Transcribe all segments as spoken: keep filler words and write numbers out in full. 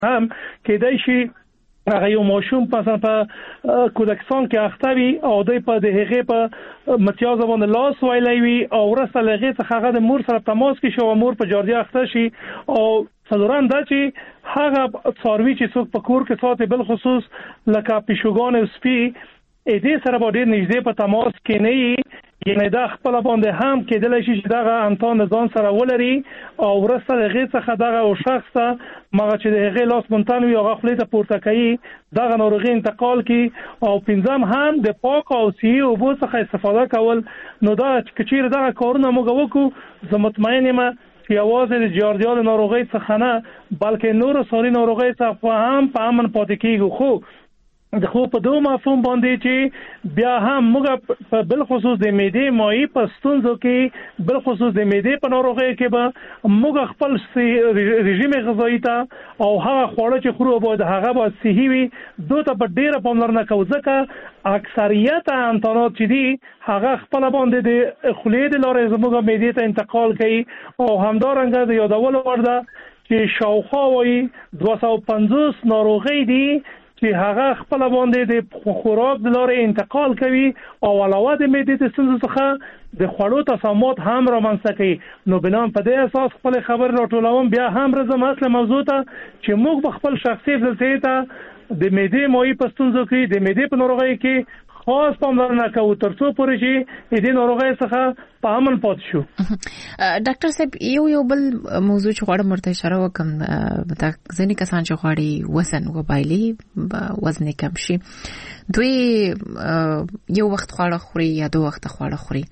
هم کېدای شي هغه یو ماشوم مثلا په کودکستان کې اخته وي او دوی په د هغې په متیاز باندې لاس ویلی وي او وروسته له هغې څخه هغه د مور سره تماس کې شي او مور په جاردیا اخته شي او څلورم دا چې هغه څاروي چې څوک په کور کې ساتي بل خصوص لکه پیشوګان او سپي دې سره به ډېر نږدې په تماس کې نه وي یعنې دا خپله باندې هم کېدلی شي چې دغه انتان ځان سره ولري او وروسته د هغې څخه دغه شخص ته مغه چې د هغې لاس منتن وي هغه خولې ته پورته کوي دغه ناروغي انتقال کړي او پنځم هم د پاک او صحي اوبو څخه استفاده کول نو دا که چیرې دغه کارونه موږ وکړو زه مطمئن یم چې یوازې د جاردیا د ناروغۍ څخه نه بلکې نورو ساري ناروغۍ څخه هم په امن پاتې کېږو خو د خو په دوه مفهوم باندې چې بیا هم موږ په بل خصوص د معدې مایع په ستونزو کې بل خصوص د معدې په ناروغۍ کې به موږ خپل رژیم غذایی ته او هغه خواړه چې خورو باید هغه به صحي وي دوی ته په ډیره پاملرنه کوو ځکه اکثریت انتانات چې دي هغه خپل باندې د خولې د لارې زموږ معدې ته انتقال کوي او همدارنګه د یادولو وړ ده چې شاوخوا وایي دوه سوه پنځوس ناروغۍ دي چې هغه خپل باندې د خوراک د لارې انتقال کوي او علاوه د معدې د ستونزو څخه د خوړو تسامات هم رامنځته کوي نو بنام په دې اساس خپل خبر راټولوم بیا هم راځم اصل موضوع ته چې موږ په خپل شخصي ځلته ته د معدې مایع په ستونزو کې د معدې په ناروغۍ کې خاص پاملرنه کوو ترڅو پورې چې دې ناروغۍ څخه په امن پات شو. ډاکټر صاحب یو یو بل موضوع چې غواړم ورته اشاره وکم دا ځینې کسان چې غواړي وزن وبایلي وزن کم شي دوی یو وخت خواړه خوري یا دوه وخت خواړه خوري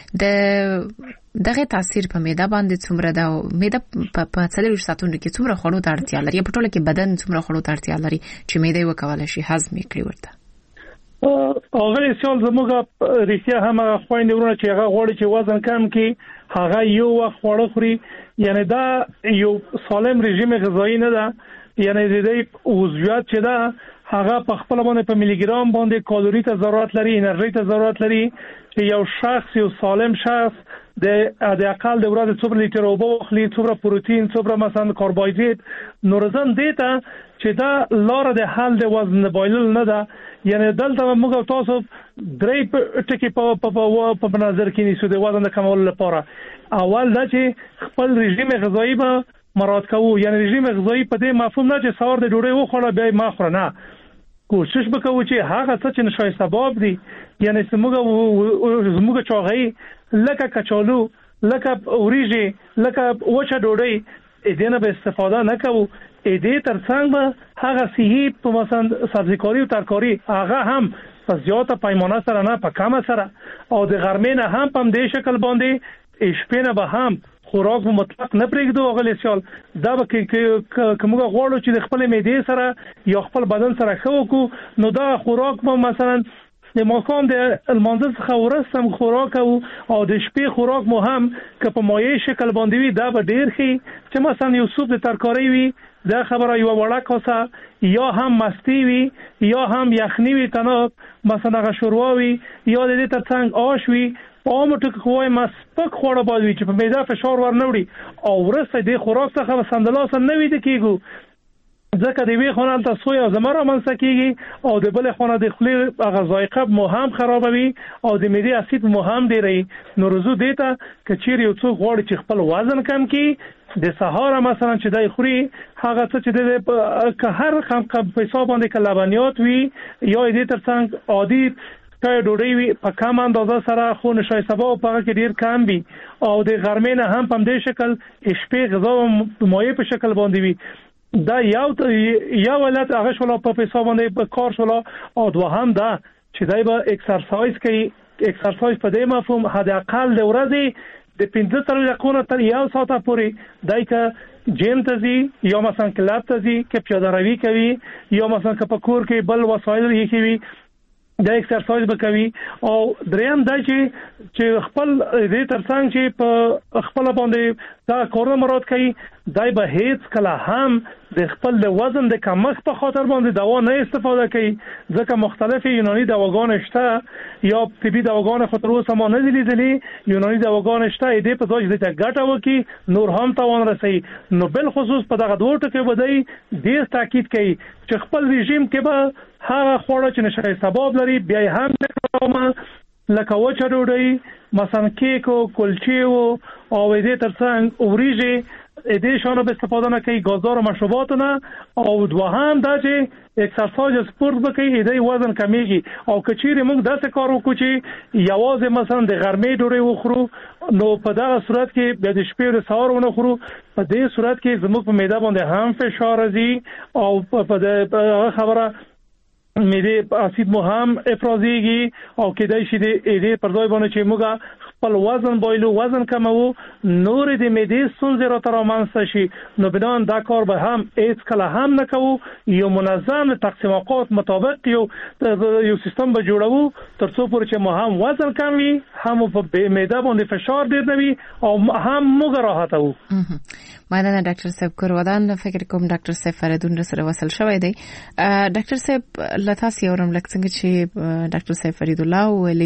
د دغه تاثیر په معده باندې څومره دا معده په څلور ساعتونو کې څومره خوړو ته اړتیا لري په ټوله کې بدن څومره خوړو ته اړتیا لري چې معده وکولای شي هضم کړي ورته اغه سیال زموږه ریښتیا هم خويندې ورونه چې هغه غوړي چې وزن کم کړي هغه یو وخت خواړه خوري یعنی دا یو سالم رژیم غذایی نه ده یعنی د دې عضویات چې ده هغه په خپل باندې په ملي ګرام باندې کالوري ته ضرورت لري انرژي ته ضرورت لري چې یو شخص یو سالم شخص د د اقل د ورځې څومره لیټر اوبه واخلي څومره پروتین څومره مثلا کاربوهایډریټ نورزم دیتا چې دا لار د حل د وزن بایلل نه ده یعنی دلته موږ تاسو درې ټکي په په په نظر کې نیسو د وزن کمولو لپاره اول دا چې خپل رژیم غذایی به مراعات کوو یعنی رژیم غذایی په دې مفهوم نه چې سهار د ډوډۍ وخوړه بیا ما خورم نه کوشش وکړو چې هغه څه چې نشای سبب دي یعنی زموږ زموږ چاغي لکه کچالو لکه اوریجی لکه وچه ډوډۍ دې نه به استفاده نه کوو دې ترڅنګ به هغه صحي په مثلا سبزیکاری او ترکاری هغه هم په زیاته پیمانه سره نه په کمه سره او د غرمې نه هم په دې شکل باندې شپې نه به هم خوراک مطلق نه پرېږدو غلې سیال دا به کې کومه غوړو چې د خپل معدې سره یا خپل بدن سره خو کو نو دا خوراک به مثلا د ماکان د المانځ څخه ورسم خوراک او او د شپې خوراک مو هم که په مایع شکل باندې وي دا به ډیر خي چې مثلا یو سوپ د ترکاری وي دا خبره یو وړه کاسه یا هم مستی وي یا هم یخنی وي تناب مثلا غشوروا وي یا د دې ترڅنګ آش وي پام ټک خوای مسپک خوړه باید وي چې په معده فشار ور نه وړي او ورسته د خوراک څخه سندلاس نه وي د کیګو ځکه د وی خونه ته سویا زمره منځ کیږي او د بل خونه د خلی هغه ذایقه مو هم خرابوي او د معده اسید مو هم ډیری نو رزو دیتا کچیر یو څو غوړ چې خپل وزن کم کی د سهار مثلا چې دای خوري هغه څه چې د که هر خام په حساب باندې کلبانیات وي یا دې ترڅنګ عادي ته ډوډۍ وي په کم اندازه سره خو نشای سبا په هغه کې ډیر کم وي او د غرمې نه هم په دې شکل شپې غذا مایع په شکل باندې وي دا یو یو ولات هغه شولا په حساب باندې په کار شولا او دوهم دا چې دای به ایکسرسایز کوي ایکسرسایز په دې مفهوم حد اقل د ورځې د پنځه تر دقیقو تر یو ساعت پورې دای که جیم ته ځي یا مثلا کلاب ته ځي که پیاده روي کوي یا مثلا که په کور کې بل وسایل یې کوي دا ایکسرسایز وکوي او دریم دا چې چې خپل دې ترڅنګ چې په خپل باندې دا کار مراد کوي دای به هیڅ کله هم د خپل د وزن د کمښت په خاطر باندې دوا نه استفاده کوي، ځکه مختلف یوناني دواګان شته یا طبي دواګان خو تر اوسه ما نه دي لیدلي. یوناني دواګان شته دې په ځای چې ګټه وکړي نور هم تاوان رسي. نو بل خصوص په دغه دوه ټکو باندې ډیر تاکید کوي چې خپل رژیم کې به هغه خوړه چې نشي سبب لري بیا هم نه لکه وچه ډوډۍ مثلا کیک او کلچې او دې ترڅنګ اوریجې دې شانو به استفاده نه کوي، غازدار مشروبات نه، او دوهم دا چې اکسرسایز سپورت وکړي دې وزن کمیږي. او کچېره موږ داسې کار وکړو چې یوازې مثلا د غرمې ډوډۍ وخورو نو په دا صورت کې د شپې او سهار ونه خورو، په دې صورت کې زموږ په معده باندې هم فشار راځي او په دې خبره معده اسید مو هم افرازيږي او کېدای شي دې پر ځای باندې چې موږ خپل وزن بایلو وزن کمو نور د معده ستونزې را ترامنځته شي. نو بنان دا کار به هم هیڅ کله هم نه کوو. یو منظم تقسیم اوقات مطابق یو یو سیستم به جوړو ترڅو پورې چې مو هم وزن کم وي، هم په معده باندې فشار ډیر نه وي او هم موږ راحت وو. مننه ډاکټر صاحب. کورودان فکر کوم ډاکټر صاحب فریدون سره وصل شوی دی. ډاکټر صاحب لتاسي اورم لکه څنګه چې ډاکټر صاحب فرید الله ویلي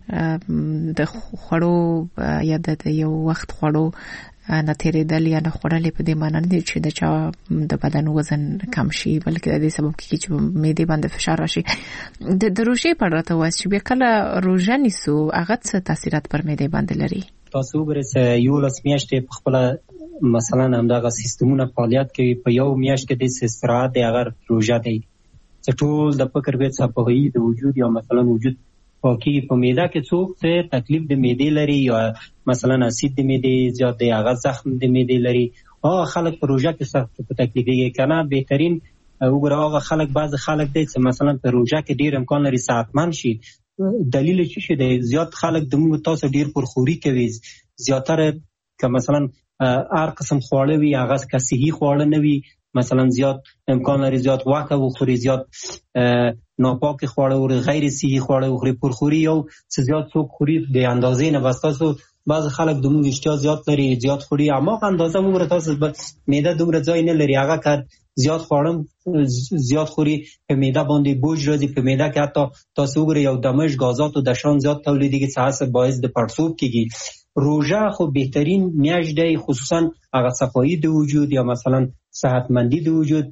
د خوړو یا د یو وخت خوړو نه تیرېدل یا نه خوړل په دې معنی نه چې د چا د بدن وزن کم شي، بلکې د دې سبب کیږي چې معده باندې فشار راشي. د روژې په اړه ته وایي چې بیا کله روژه نیسو هغه څه تاثیرات پر معده باندې لري؟ تاسو وګورئ یو لاس میاشتې په خپل مثلا همدغه سیستمونه فعالیت کوي، په یو میاشت کې د استراحت دی هغه روژه دی. ټول د فکر به صفوي د وجود یا مثلا وجود پاکي په معده کې څوک څه تکلیف د معده لري یا مثلا اسید د معده زیات دی هغه زخم د معده لري، هغه خلک په روژه کې سخت په تکلیف کې کنه. بهترین وګوره هغه خلک بعض خلک دی چې مثلا په روژه کې ډیر امکان لري صحتمند شي. دلیل څه شي دی؟ زیات خلک د موږ تاسو ډیر پرخوري کوي، زیاتره که مثلا هر قسم خواړه وي هغه که صحي خواړه نه وي، مثلا زیات امکان لري زیات واکه وخوري، زیات ناپاک خواړه او غیر صحي خواړه وخوري. پرخوري یو څه زیات څوک خوري د اندازې نه، بس تاسو بعض خلک د موږ اشتها زیات لري زیات خوري، اما اندازه وګوره تاسو معده دومره ځای نه لري، هغه کار زیات خوړم زیات خوري په معده باندې بوج راځي، په معده کې حتی تاسو وګورئ یو دمش غازات او دشان زیات تولیدېږي چې هڅه باعث د پړسوب کېږي. روژه خو بهترین میاشت دی، خصوصا هغه صفایی د وجود یا مثلا صحتمندی د وجود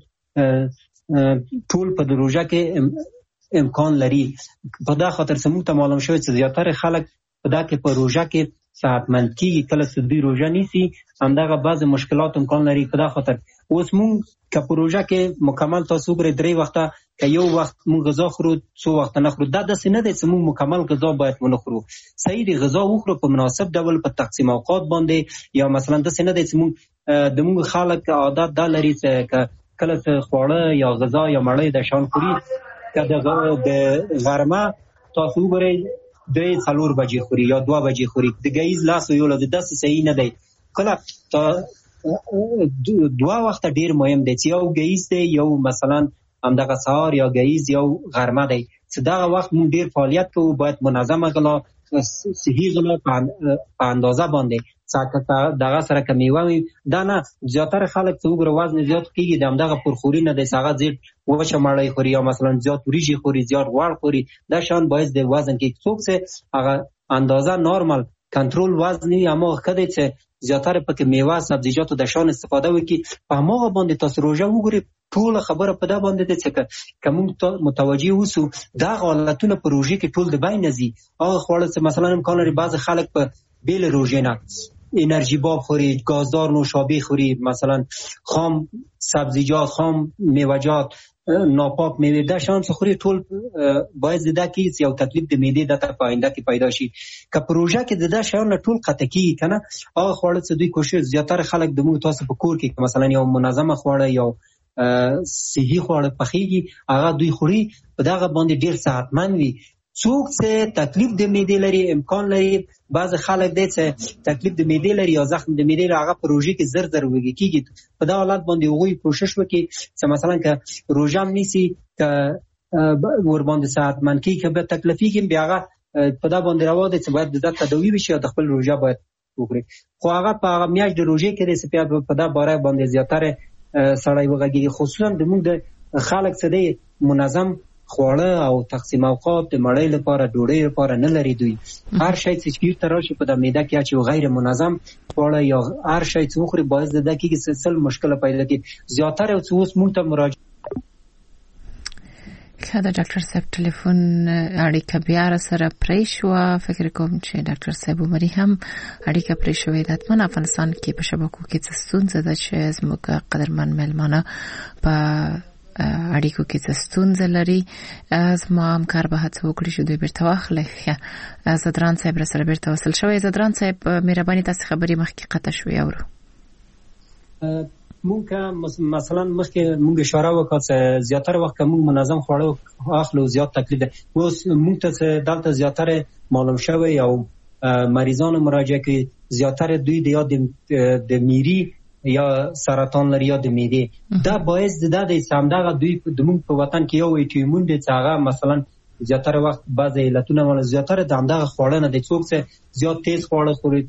ټول په روژه کې امکان لري. په دا خاطر سمو ته معلوم شوی چې زیاتره خلک په دا کې په روژه کې صحتمند کیږي، کله چې دوی روژه نیسي همدغه بعض مشکلات امکان لري. په دا خاطر اوس مونږ که په روژه کې مکمل تاسو وګورئ درې وخته که یو وخت مونږ غذا خورو څو وخته نه خورو، دا داسې نه دی چې مونږ مکمل غذا باید ونه خورو. صحیح دی غذا وخورو په مناسب ډول په تقسیم اوقات باندې، یا مثلا داسې نه دی چې مونږ د مونږ خلک عادت دا لري چې کله چې خواړه یا غذا یا مړۍ د شان خوري، که د غرمه تاسو وګورئ درې څلور بجې خوري یا دوه بجې خوري، د ګهیځ لاس او یوله داسې صحیح نه دی. کله دوه وخته ډیر مهم دی چې یو ګهیځ دی یو مثلا همدغه سهار یا ګهیځ یو غرمه دی، چې دغه وخت مونږ ډیر فعالیت کوو، باید منظمه غلا صحیح غلا په اندازه باندې څاکه دغه سره که میوه وي دا نه. زیاتره خلک چې وګوره وزن زیات کېږي د همدغه پرخوري نه دی، هغه زیات وچه مړۍ خوري یا مثلا زیات وریجې خوري زیات غوړ خوري، دا شان باعث د وزن کې څوک چې هغه اندازه نارمل کنټرول وزن وي اما ښه دی چې زیاتره پکې میوه سبزیجاتو د شان استفاده وکړي. په هماغه باندې تاسو روژه وګورئ ټوله خبره په دا باندې ده چې که موږ متوجه اوسو دغه حالتونه په روژې کې ټول د بین نه ځي. هغه خواړه چې مثلا امکان لري بعض خلک په بیل روژې نه انرژي باب خوري، گازدار نوشابه خوري، مثلا خام سبزیجات خام میوه‌جات ناپاک میوه دا شان خوري، ټول باید زده کیږي یو تکلیف د معدې د ته په آینده کې پیدا شي. که پروژه کې د دا شان ټول قطع کیږي کنه هغه خواړه چې دوی کوشش زیاتره خلک د موږ تاسو په کور کې مثلا یو منظمه خواړه یو صحي خواړه پخېږي هغه دوی خوري، په دغه باندې ډیر صحتمند وي. څوک چې تکلیف د معدې لري امکان لري بعض خلک دی چې تکلیف د معدې لري یا زخم د معدې لري هغه په روژې کې زر زر وږي کېږي. په دا حالت باندې هغوی کوشش وکړي چې مثلا که روژه هم نیسي که ورباندې صحتمند کېږي که به تکلیفېږي بیا هغه په دا باندې روا دی چې باید د ده تداوي وشي یا د خپل روژه باید وخوري. خو هغه په هغه میاشت د روژې کې د سپیا په دا باره باندې زیاتره سړی وغږیږي، خصوصا د موږ د خلک څه دی منظم خواړه او تقسیم اوقات د مړۍ لپاره ډوډۍ لپاره نه لري. دوی هر شی چې چیرته راشي په د معده کې چې غیر منظم خواړه یا هر شی چې وخوري باعث د دې کې سلسل مشکل پیدا کوي. زیاتره اوس موږ ته مراجعه کله ډاکټر صاحب ټلیفون اړیکه بیا سره پرې شو. فکر کوم چې ډاکټر صاحب عمري هم اړیکه پرې شوې ده. په افغانستان کې په شبکو کې څه ستونزه ده چې زموږ قدرمن مېلمانه په اړیکو کې څه ستونزه لري. زما همکار به هڅه وکړي چې دوی بیرته واخلي. زدران صاحب سره بیرته وصل شوی. زدران صاحب مهرباني تاسو خبرې مخکې قطع شوې اورو. مونږ مثلا مخکې مونږ اشاره وکړه چې زیاتره وخت مونږ منظم خواړه اخلو زیات تکلیف ده. اوس مونږ ته دلته زیاتره معلوم شوی او مریضانو مراجعه کوي زیاتره دوی د یاد د میری یا سرطان لري یا د معدې. دا باعث ده د سمدغه دوی د مونږ په وطن کې یو ایټیمون دي چې هغه مثلا زیاتره وخت بعضی علتونه ول زیاتره د همدغه خواړه نه د څوک څه زیات تیز خواړه خوري،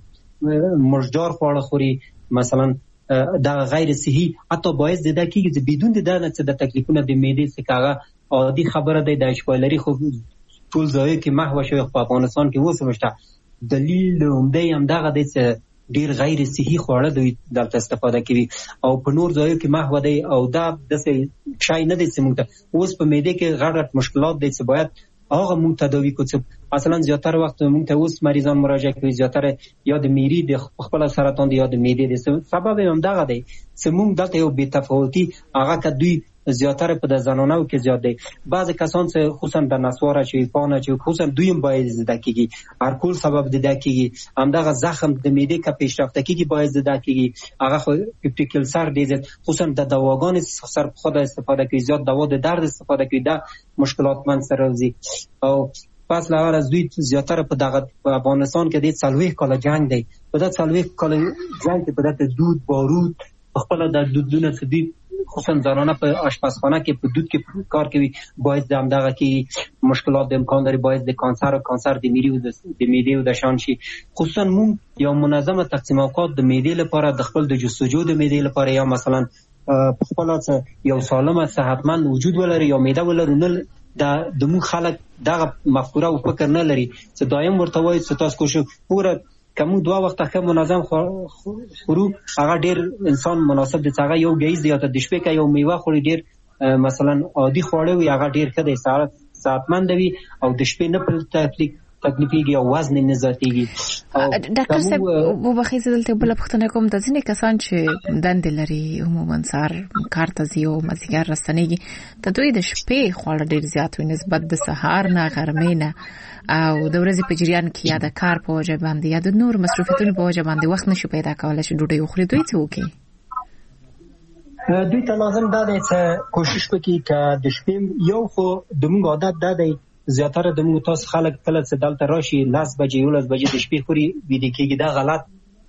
مرجدار خواړه خوري، مثلا دا غیر صحي، حتی باعث ده کېږي چې بدون د نه څه د تکلیفونو د معدې څخه هغه عادي خبره ده د اشپایلري خو ټول ځای کې محو شوی په افغانستان کې وسمشته. دلیل عمده هم دغه دی چې ډیر غیر صحي خواړه دوی دلته استفاده کوي او په نور ځایو کې محو دی او دا داسې شای نه دی چې موږ ته اوس په معدې کې غټ غټ مشکلات دي چې باید هغه موږ تداوی کوو. مثلا زیاتره وخت موږ ته اوس مریضان مراجعه کوي زیاتره یا د میری د خپل سرطان دی یا د معدې د سبب هم دغه دی چې موږ دلته یو بې تفاوتي هغه که دوی زیاتره په د زنانو کې زیات دی. بعض کسان چې خصوصا د نسواره چې پانه چې خصوصا دوی هم باید زده کیږي هرکول سبب ده کیږي همدغه زخم د معدې کا پیشرفت کیږي باید زده کیږي هغه خو پیپټیکل سر دی خصوصا د دواګان سر خود استفاده کوي زیات دوا د درد استفاده کوي دا مشکلات من سره راځي. او پس لهار از دوی زیاتره په دغه افغانستان کې د څلوېښت کاله جنگ دی. په دا څلوېښت کاله جنگ کې په دغه دود بارود خپل د دودونه څه دي خصوصا زنانه په آشپزخانه کې په دود کې کار کوي باید د همدغه کې مشکلات د امکان لري باید د کانسر او کانسر د میری او د معدې او د شان شي. خصوصا مونږ یو منظمه تقسیم اوقات د معدې لپاره د خپل د جستجو د معدې لپاره یا مثلا خپل یو سالمه صحتمند وجود ولري یا معده ولري نه دا د مون خلک دغه مفکوره او فکر نه لري چې دایم ورته وایي چې تاسو کوشش وکړئ کوم دوه وخت ښه منظم خورو هغه ډیر انسان مناسب دي. هغه یو غیز دی ته د شپې کې یو میوه خوري ډیر مثلا عادي خواړه وي هغه ډیر ښه دی صحتمند وي او د شپې نه پر تکلیف تکلیفيږي او وزن نه زیاتېږي. ډاکټر صاحب وبخښئ دلته بل پختنه کوم د ځینې کسان چې دند لري عموما سار کار ته ځي او مازیګر راستنېږي د دوی د شپې خواړه ډیر زیات وي نسبت د سهار نه غرمې نه او د ورځې په جریان کې یا د کار په وجه باندې یا د نور مصروفیتونو په وجه باندې وخت نشي پیدا کولای چې ډوډۍ وخوري. دوی څه وکړي؟ دوی ته لازم دا دی چې کوشش وکړي چې د شپې یو خو د موږ عادت دا دی زیاتره د موږ تاسو خلک کله چې دلته راشي لس بجې یولس بجې د شپې خوري ویده کېږي دا غلط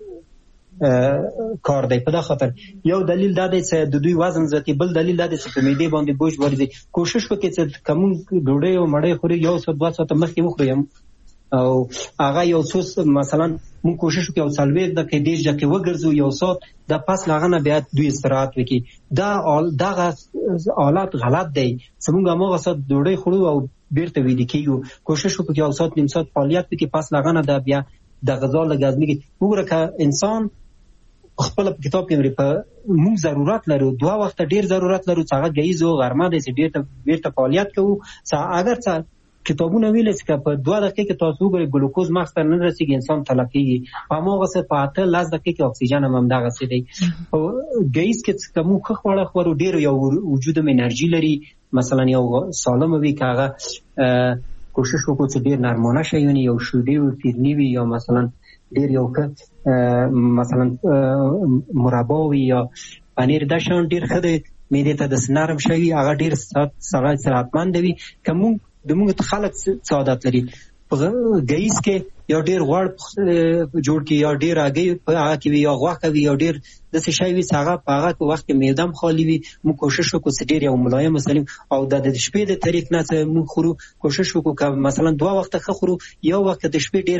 کار دی. په دا خاطر یو دلیل دا دی چې د دوی وزن زیاتي بل دلیل دا دی چې په معدې باندې بوج ورځي. کوشش وکړئ چې کوم ډوډۍ او مړۍ خوري یو ساعت دوه ساعته مخکې وخورئ او هغه یو څه مثلا مون کوشش وکړو او څلوېښت دقیقې دېرش دقیقې وګرځو یو ساعت د پاس لاغنه بیا دوی استراحت وکړي. دا دغه حالت غلط دی چې موږ هغه ساعت ډوډۍ خورو او بیرته ویده کېږو. کوشش وکړو یو ساعت نیم ساعت فعالیت وکړي پاس لاغنه دا بیا د غذا لګازمي وګوره که انسان خپل کتاب کې لري په موږ ضرورت لرو دوه وخت ډیر ضرورت لرو چې هغه غیز او غرمه د دې ته بیرته فعالیت کوو. چې اگر څه کتابونه ویل چې په دوه دقیقې کې تاسو وګورئ ګلوکوز مغز ته نه رسیږي انسان تلف کېږي هماغه څه په اته لس دقیقې کې اکسیجن هم همدغه څه دی. او غیز کې چې موږ خواړه خورو ډیر یو وجود هم انرژي لري مثلا یو سالم وي که هغه کوشش وکړو چې ډیر نرمانه شیونه یو شودې او فیرني وي یا مثلا ډیر یو که مثلا مربا وي یا پنیر دا شان ډیر ښه دی معدې ته د نرم شوي هغه ډیر صحتمند وي. که موږ د موږ خلک څه عادت لري په غیز کې یا ډیر غوړ جوړ کې یا ډیر هګۍ په هغه کې وي یا غوښه وي یا ډیر داسې شی وي چې هغه په هغه وخت کې معده هم خالي وي. موږ کوشش وکړو چې ډیر یو ملایم وسلیم او د شپې د طریق نه موږ خورو کوشش وکړو که مثلا دوه وخته ښه خورو یو وخت د شپې ډیر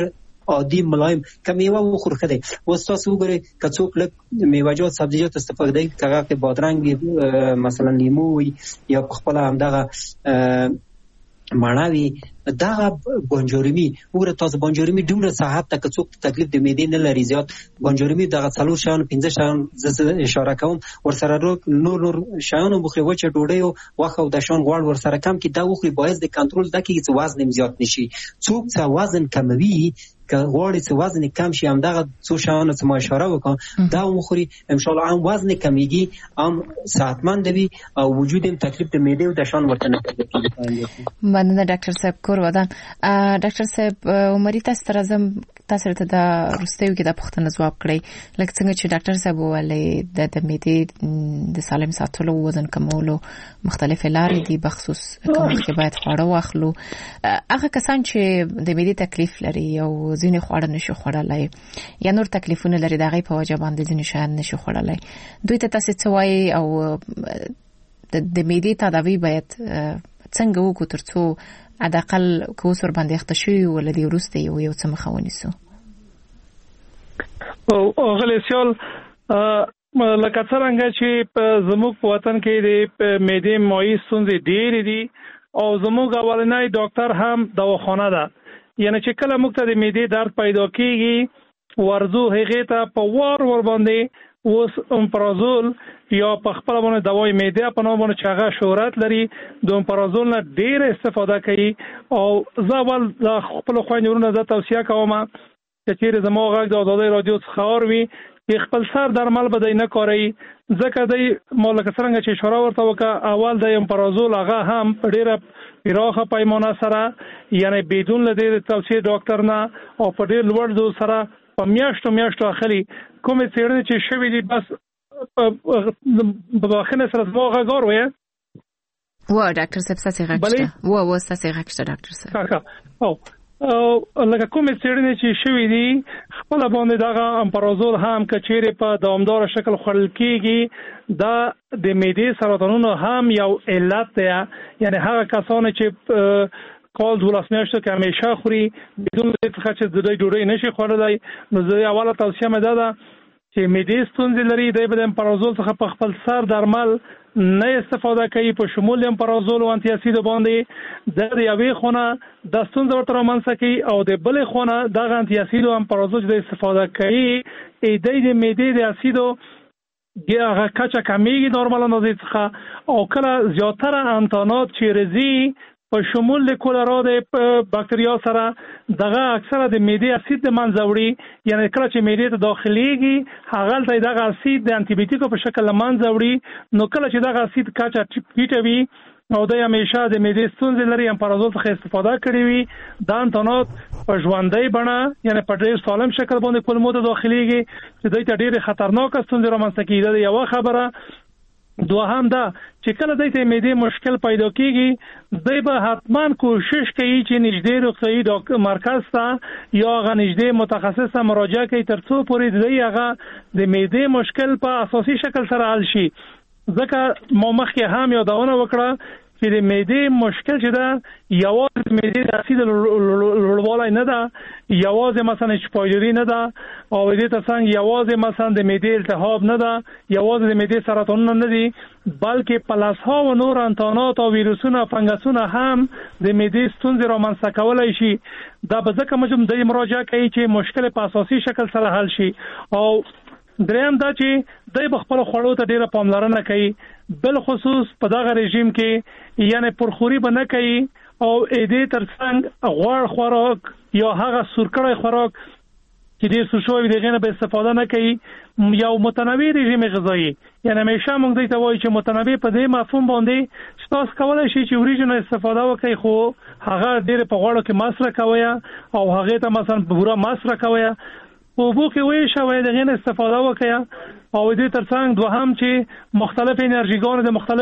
عادي ملایم که میوه وخور خدای اوس تاسو وګورئ که څوک لږ میوه‌جات سبزیجات استفاده کوي که هغه بادرنګ مثلا لیمو وي یا خپله همدغه مڼه وي دغه بانجارمی وګوره تاسو بانجارمی دومره صحت ته که څوک تکلیف د معدې نه لري زیات بانجارمی دغه څلور شیان پنځه شیان زه اشاره کوم ورسره نور نور شیان بخوري وچه ډوډۍ او واخه او د شان غوړ ورسره کم کې دا وخوري باعث د کنټرول د کېږي چې وزن زیات نشي څوک چې وزن کموي که غواړي چې وزن کم شي همدغه څو شیانو ته ما اشاره وکړم دا وخوري ان شاء الله هم وزن کمیږي هم صحتمند وي او وجود هم تکلیف د معدې او د شان ورته نه کېږي. مننه ډاکټر صاحب کور ودان. ډاکټر صاحب عمري تاسو تر ازم تاسو ته د روستیو کې د پښتنه جواب کړی لکه څنګه چې ډاکټر صاحب ویلي د د معدې د سالم ساتلو وزن کمولو مختلف لارې دي بخصوص کوم چې باید خواړه واخلو. هغه کسان چې د معدې تکلیف لري او ځینې خواړه نشي خوړلای یا نور تکلیفونه لري د هغې په وجه باندې ځینې شیان نشي خوړلای دوی ته تاسو څه وایي او د معدې تداوی باید څنګه وکړو تر څو حداقل که اوس ورباندې اخته شوي ولا دې وروسته یو یو څه مخه ونیسو؟ اغلی سیال لکه څرنګه چې زموږ په وطن کې د معدې مایع ستونزې ډېرې دي او زموږ اولنی ډاکټر هم دواخانه ده یعنی چې کله موږ ته د معدې درد پیدا کېږي ورځو هغې ته په وار ور باندې اوس امپرازول یا په خپل باندې دوای معده په نوم باندې چې هغه شهرت لري د امپرازول نه ډېر استفاده کوي او زه اول د خپل خویندو ورونو زه توصیه کوم چې چیرې زما غږ د آزادۍ رادیو څخه اوري چې خپل سر درمل به دی نه کاروي ځکه دی ما لکه څرنګه چې اشاره ورته وکړه اول د امپرازول هغه هم په ډېره پراخه پیمانه سره یعنی بدون له دې توصیې ډاکټر نه او په ډېر لوړ ډوز سره په میاشتو میاشتو اخلي کومې څېړنې چې شوي دي بس په داخله سره زما غږ اورئ و ډاکټر صاحب ستاسې غږ شته و و ستاسې غږ شته ډاکټر صاحب او لکه کومې څېړنې چې شوي دي خپله باندې دغه امپرازول هم که چیرې په دوامداره شکل خوړل کېږي دا د معدې سرطانونو هم یو علت دی یعنی هغه کسانو چې کال دولس میاشتو که همیشه خوري بدون دې څخه چې د دوی ډوډۍ نشي خوړلی نو زه اوله توصیه مې دا ده چې معدې ستونزې لري دی به د امپرازول څخه په خپل سر درمل نه استفاده کوي په شمول امپرازول او انټي اسید باندې د یوې خونه د ستونزې ورته رامنځته کوي او د بلې خونه دغه انټي اسید او امپرازول چې استفاده کوي ای د معدې د اسیدو هغه کچه کمیږي نورمال اندازې څخه او کله زیاتره انتانات چې رزي په شمول د کولرا د باکتریا سره دغه اکثره د معدې اسید د منځه وړي یعنی کله چې معدې ته داخليږي هغه ته دغه اسید د انټي بیوټیکو په شکل منځه وړي نو کله چې دغه اسید کچه ټیټه وي او د همیشه د معدې ستونزې لري امپرازول څخه استفاده کړې وي دا انتانات په ژوندۍ بڼه یعنی په ډېر سالم شکل باندې کولمو ته داخليږي چې دوی ته ډېرې خطرناکه ستونزې رامنځته کېږي دا یوه خبره دوهم دا چې کله دوی ته معدې مشکل پیدا کېږي دوی به حتما کوشش کوي چې نږدې روغتیايي مرکز ته یا هغه نږدې متخصص ته مراجعه کوي تر څو پورې دوی هغه د معدې مشکل په اساسي شکل سره حل شي ځکه ما مخکې هم یادونه وکړه چې د معدې مشکل چې ده یوازې د معدې د اسید لوړوالی نه ده یوازې مثلا شپایدوري نه ده او دې ته څنګ یوازې مثلا د معدې التهاب نه ده یوازې د معدې سرطانونه نه دي بلکې پلسها و نور انتانات او ویروسونه فنګسونه هم د معدې ستونزې رامنځته کولی شي دا به ځکه مجم د مراجعه کوي چې مشکل په اساسي شکل سره حل شي او دریم دا چې دوی به خپل خوړو ته ډیره پاملرنه کوي بل خصوص په دغه رژیم کې یعنی پرخوري به نه کوي او دې ترڅنګ غوړ خوراک یا هغه سورکړی خوراک چې ډیر سور شوی دغه نه به استفاده نه کوي یو متنوع رژیم غذایی یعنی همیشه موږ دوی ته وایو چې متنوع په دې مفهوم باندې تاسو کولای شئ چې اوریجنل استفاده وکړئ خو هغه ډیر په غوړو کې مصرف کوي او هغه ته مثلا پورا مصرف کوي او بو کې وې شوی دغه نه استفاده وکړي او دې ترڅنګ دوهم چې مختلف انرژيګان د مختلف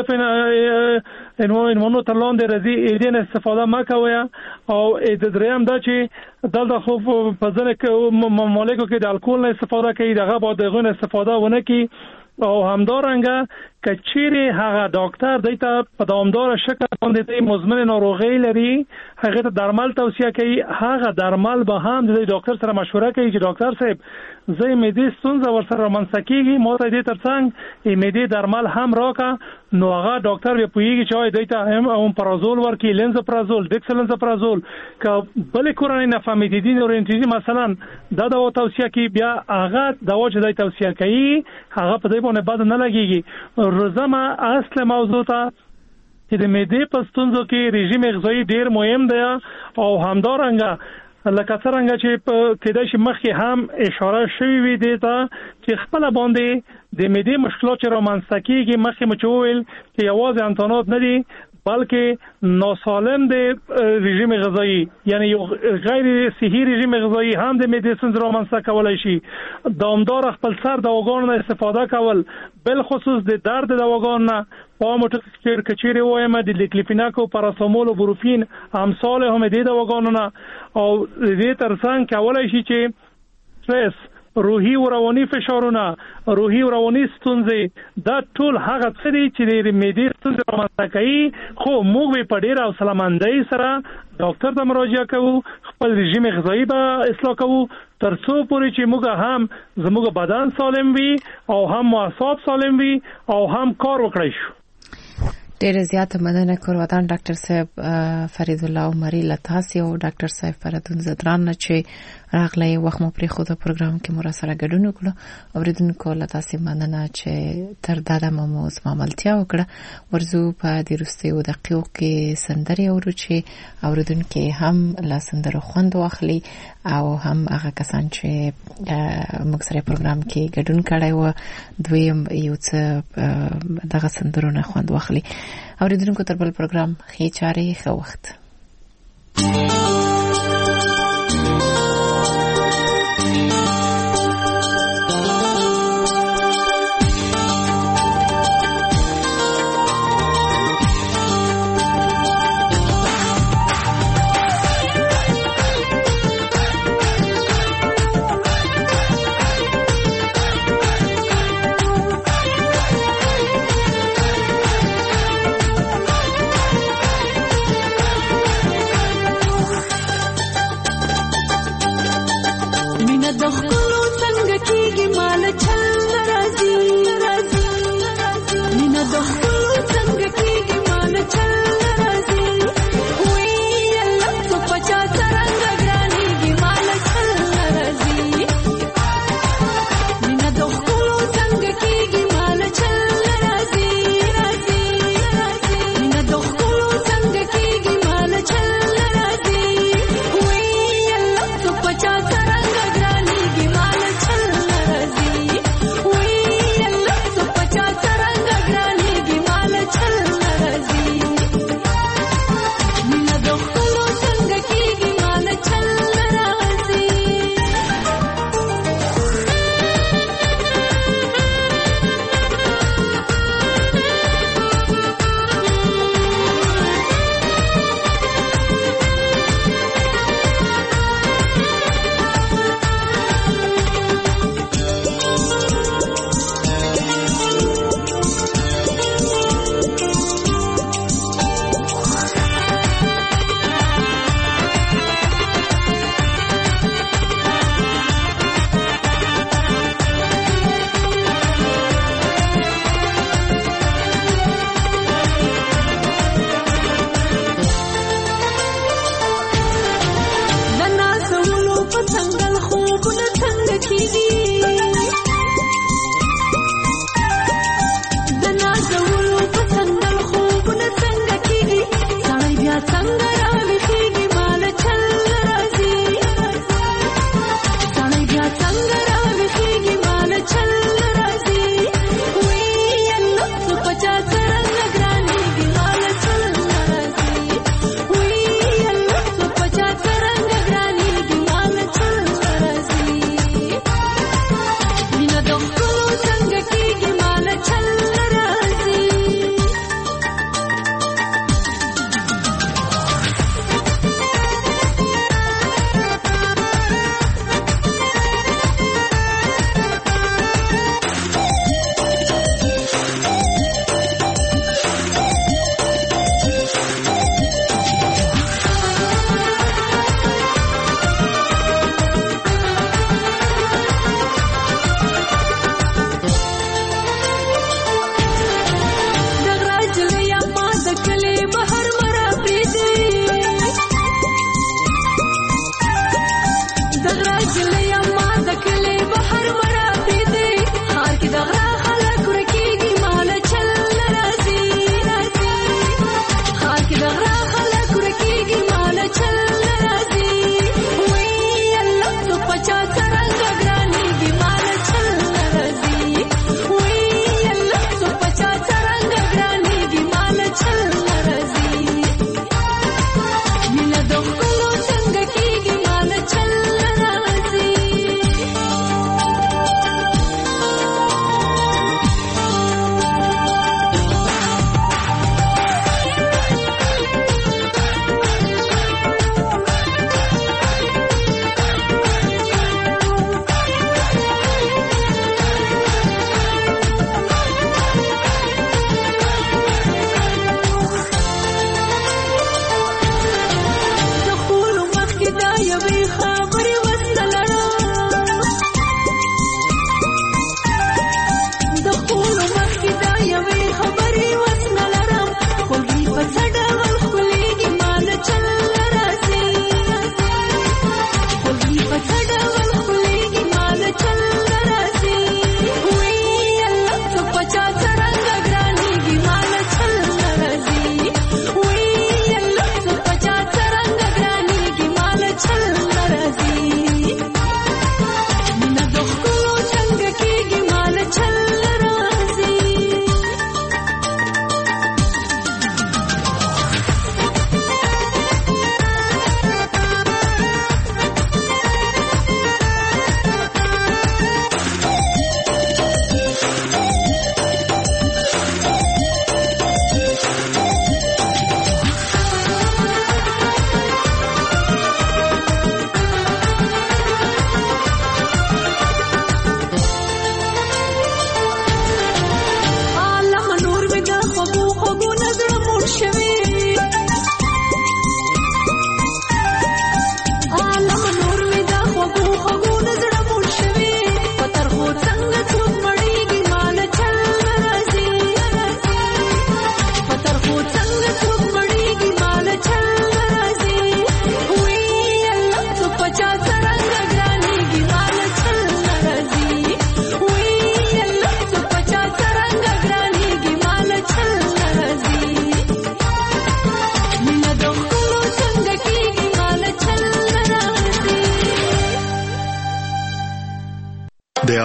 انمونو ترلاندې راځي دې نه استفاده ما کوي او د دریم دا چې دلته خو په ځنه کې مملکو کې د الکول نه استفاده کوي دغه با دغه نه استفاده ونه کوي او همدارنګه کچيري هغه ډاکټر دایته په دوامدار شکل باندې د مزمن ناروغي لري هغه ته درمل توصیه کوي هغه درمل به هم د ډاکټر سره مشوره کوي چې ډاکټر صاحب زه مې دې ستونزه ورسره منسکیږي مو ته دې ترڅنګ مې دې درمل هم راکا نو هغه ډاکټر به پوهیږي چې دایته هم هم پرازول ورکی لنزپرازول ډیکسلنزپرازول ک بل کورنۍ نفامیتیدین اورینټیزي مثلا دا د توصیه کوي بیا هغه د وجه د توصیه کوي هغه په دې باندې بد نه لګيږي روزمه اصل موضوع ته چې د معدې په ستونزو کې رژیم غذایی ډیر مهم دی او همدارنګه لکه څنګه چې کېدای شي مخکې هم اشاره شوی وي دی ته چې خپل باندې د معدې مشکلات چې رامنځته کیږي مخکې مچول چې یوازې انتانات نه دي بلکې ناسالم دی رژیم غذایی یعنی یو غیر صحي رژیم غذایی هم د معدې ستونزې رامنځته کولای شي دوامدار خپل سر دواګانو نه استفاده کول بل خصوص د درد دواګانو نه پاموټر کچيري وایم د لیکلیفیناک او پاراسټامول او بروفین امثال هم د دواګانو نه او دې ترڅنګ کولای شي چې سټرس روحي او رواني فشارونه روحي او رواني ستونزې دا ټول هغه څه دي چې د معدې ستونزې رامنځته کوي خو موږ په ډیر او سلامندۍ سره ډاکټر ته مراجعه کوو خپل رژیم غذایی به اصلاح کوو ترڅو پورې چې موږ هم زموږ بدن سالم وي او هم اعصاب سالم وي او هم کار وکړي شو ډېر زیات مننه کوم ډاکټر صاحب فرید الله عمری لتاسی او ډاکټر صاحب فرادون زدران چې راغلی وخت مو پرې خو د پروګرام کې مو سره ګډون وکړو اوریدونکو لتاسی مننه چې تر دا د موږ عملتیا وکړه ورزو په د روسیو د دقیقو کې سندري اورو چې اوریدونکو هم لا سندرو خوند واخلي او هم هغه کسان چې موږ سره پروګرام کې ګډون کړي و دویم یو څه دغه سندرو نه خوند واخلي اوریدونکو تر بل پروګرام خې چاري خو وخت Cha saranga grani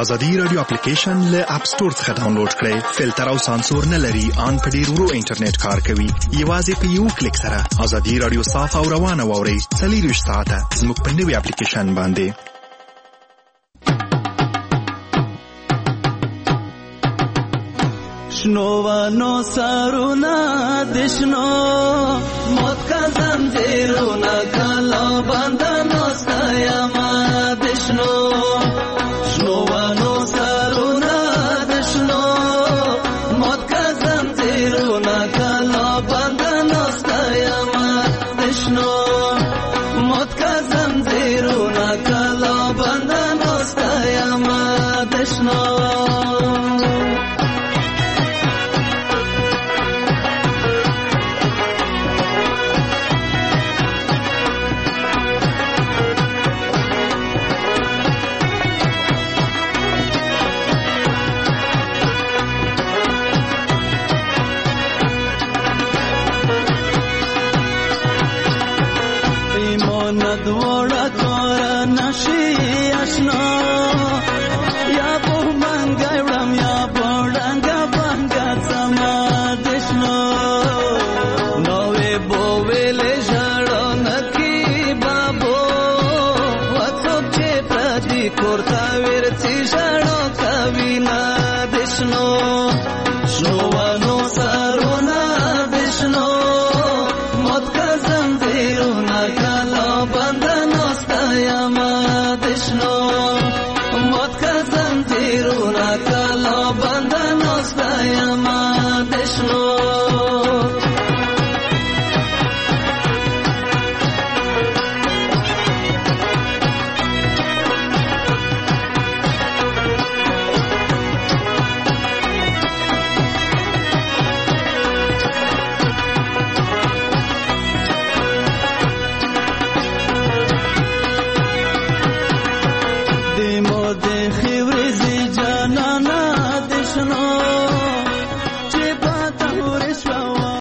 د ازادي رادیو اپلیکیشن له اپ ستور څخه ډاونلوډ کړئ. فلټر او سانسور نه لري، ان په ډیر ورو انټرنیټ کار کوي. یوازې په یو کلیک سره ازادي رادیو صاف او روانه واورئ. څلور ساعته زموږ په نوې اپلیکیشن باندې. شنو ونو سرونا دشنو موت کا زنجیرونا کلا بندنو ستایما دشنو شنو ونو سرونا دشنو موت کا زنجیرونا کلا بندنو ستایما دشنو موت کا زنجیرونا کلا بندنو ستایما دشنو the